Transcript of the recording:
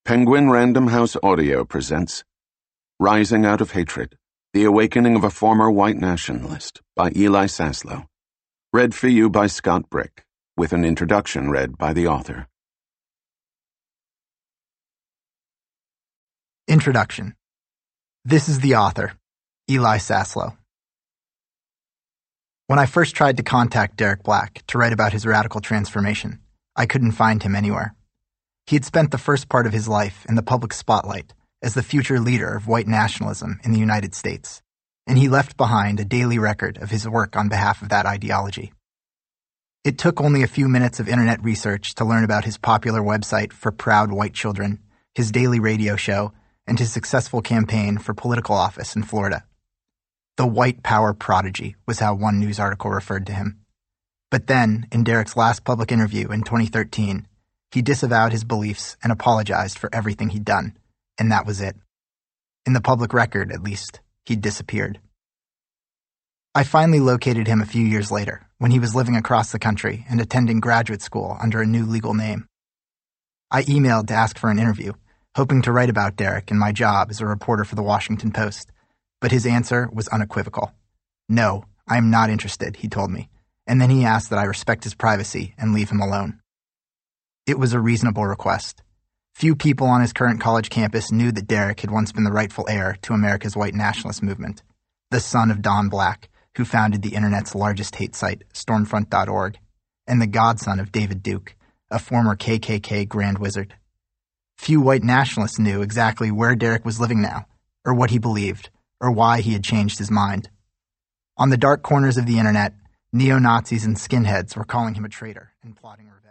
Penguin Random House Audio presents Rising Out of Hatred, The Awakening of a Former White Nationalist by Eli Saslow. Read for you by Scott Brick, with an introduction read by the author. Introduction. This is the author, Eli Saslow. When I first tried to contact Derek Black to write about his radical transformation, I couldn't find him anywhere. He had spent the first part of his life in the public spotlight as the future leader of white nationalism in the United States, and he left behind a daily record of his work on behalf of that ideology. It took only a few minutes of internet research to learn about his popular website for proud white children, his daily radio show, and his successful campaign for political office in Florida. The white power prodigy was how one news article referred to him. But then, in Derek's last public interview in 2013, he disavowed his beliefs and apologized for everything he'd done, and that was it. In the public record, at least, he'd disappeared. I finally located him a few years later, when he was living across the country and attending graduate school under a new legal name. I emailed to ask for an interview, hoping to write about Derek and my job as a reporter for the Washington Post, but his answer was unequivocal. "No, I am not interested," he told me, and then he asked that I respect his privacy and leave him alone. It was a reasonable request. Few people on his current college campus knew that Derek had once been the rightful heir to America's white nationalist movement, the son of Don Black, who founded the internet's largest hate site, Stormfront.org, and the godson of David Duke, a former KKK Grand Wizard. Few white nationalists knew exactly where Derek was living now, or what he believed, or why he had changed his mind. On the dark corners of the internet, neo-Nazis and skinheads were calling him a traitor and plotting revenge.